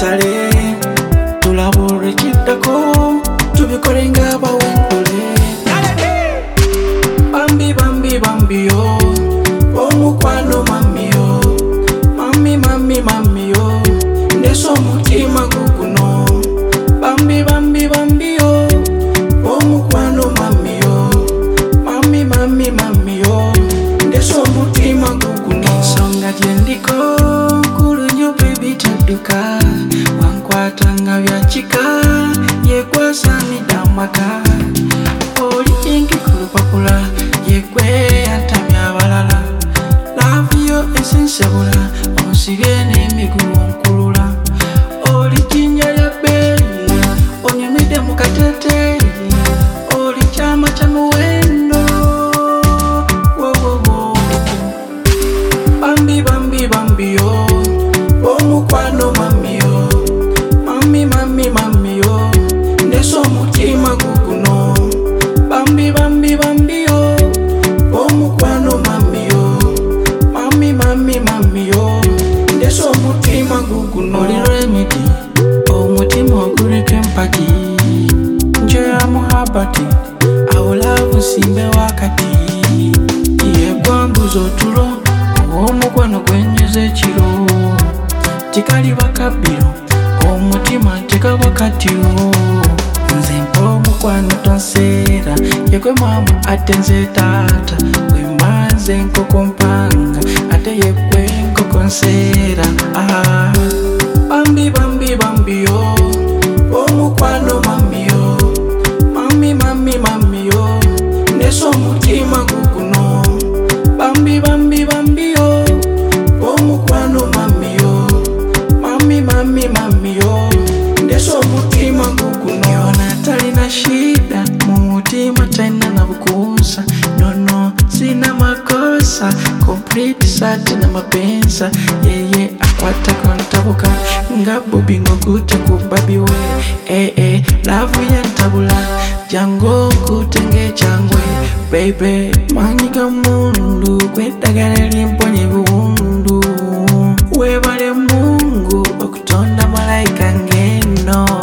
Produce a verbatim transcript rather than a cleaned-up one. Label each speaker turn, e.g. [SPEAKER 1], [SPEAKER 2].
[SPEAKER 1] katale tulabure kiddako tubikole ng'abawentule bambi bambi bambi yo omukwano mami yo mami mami mami yo ndeso omutima guguno bambi bambi bambi yo omukwano mami yo mami mami mami yo ndeso omutima guguno ensonga gyendiko nkulu nnyo baby tadduka wankwatanga byakika yekwasanidde amaka oli inki ku lupapula yekwe yantamye abalala laavu yo esinsebula onsibye n'emigulu nkulula oli jjinya lya bbeeyi onyumidde mu kateeteeyi oli kyama kya muwendo wowowo bambi bambi bambi yo omukwano mami yo mami mami mami yo ndeso omutima guguno bambi bambi bambi yo omukwano mami yo mami mami mami yo ndeso omutima guguno oli remedy omutima oguliko empagi njoya muhabati awolavu nsimbe wakati yegwambuza otulo omukwano gwennyuza ekiro tikali bakabbiro omutima ntekaba katiro nze mpa omukwano tonseera yekwe mama ate nze taata wemanze enkoko mpanga ate yekwe enkoko nseera ah. bambi bambi bambi yo omukwano mami yo mami mami mami yo ndeso omutima guguno bambi bambi bambi yo omukwano mami yo mami mami mami yo ndeso omutima guguno yona talina shida mumutima talina na bukunsa nono sina makosa complete sati na mapensa yeye akwata kontabuka nga bubi ngokute kubabiwe eh eh lavu yentabula jango kutenge changwe baby manyiga mundu kwedagala limponye buwundu webale Mungu okutonda malaika ngeno